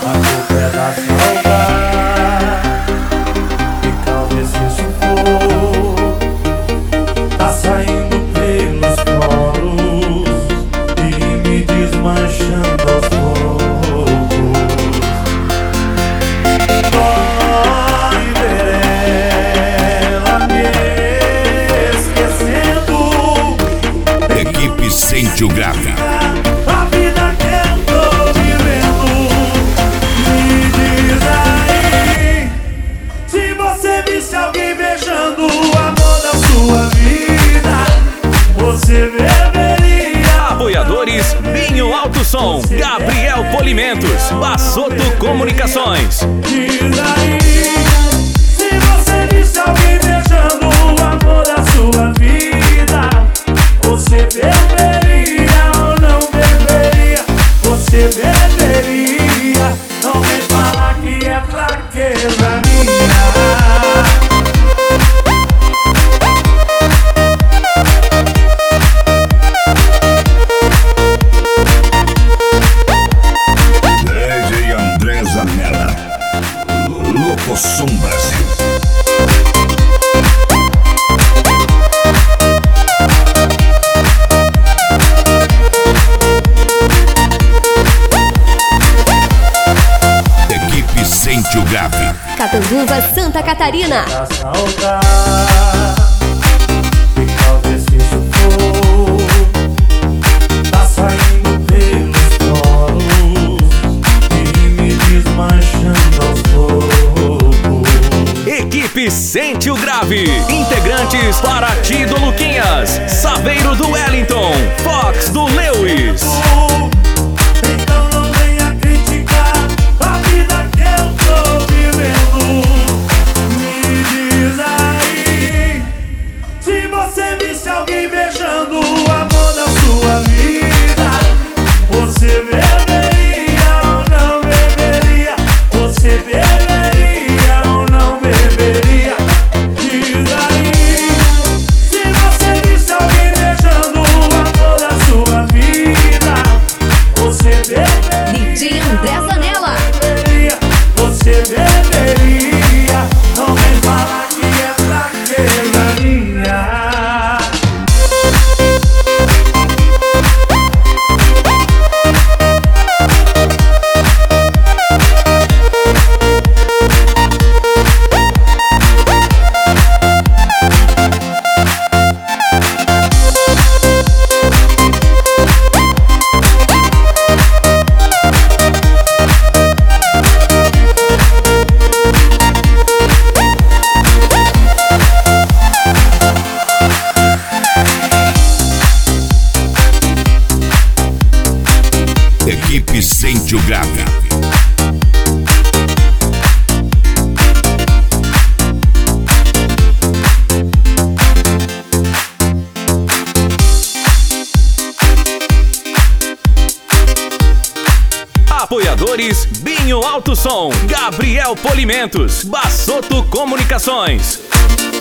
A culpa é da saudade que causa esse sufoco. Tá saindo pelos poros e me desmanchando aos poucos. Dói ver ela me esquecendo. Equipe Sente o Grave. A vida que eu tô vivendo. Me diz aí, se você visse alguém beijando o amor da sua vida, você beberia. Apoiadores: Binho Alto Som, Gabriel Polimentos, Bassoto Comunicações. Diz aí, se você visse alguém beijando o amor da sua vida, você beberia ou não beberia? Você beberia, não vem falar que é fraqueza minha. DJ André Zanella, Louco Som Brasil. Equipe Sente o Grave. Catanduva, Santa Catarina. Da saudade que causa esse sufoco. Tá saindo pelos poros e me desmanchando aos poucos. Equipe Sente o Grave. Integrantes: Paraty do Luquinhas, Saveiro do Wellington, Fox do Lewis. Então não venha criticar a vida que eu tô vivendo. Me diz aí, se você visse alguém beijando o amor da sua vida, você beberia ou não beberia? Você beberia ou não beberia? Diz aí, se você visse alguém beijando o amor da sua vida, você beberia, DJ André Zanella. você beberia, não vem falar que é fraqueza minha. Equipe Sente o Grave. Apoiadores: Binho Alto Som, Gabriel Polimentos, Bassoto Comunicações.